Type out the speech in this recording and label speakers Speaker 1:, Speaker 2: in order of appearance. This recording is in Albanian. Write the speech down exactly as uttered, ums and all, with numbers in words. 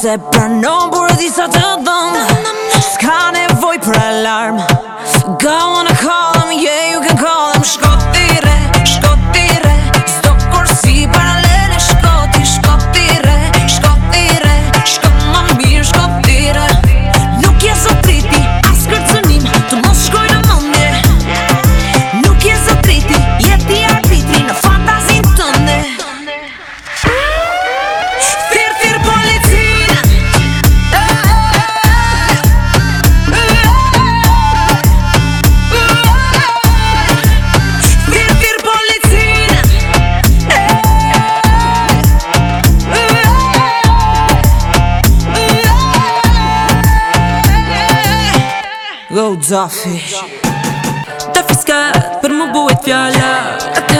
Speaker 1: se pranon por e di sa të dhëm. S'ka nevoj për alarm. God wanna call him, yeah you can call him. Shko tire, shko tire, s'do kursi paralele. Shko ti, shko tire, shko tire, shko ma mirë, shko tire. Nuk je zotriti, as kërcënim, të mos shkoj në mëndje. Nuk je zotriti, jeti arbitri në fantazin tënde. Thirr, thirr policinë. Thirr, thirr policinë. Go Duffy.
Speaker 2: Të fiskat për mu buhet fjalla.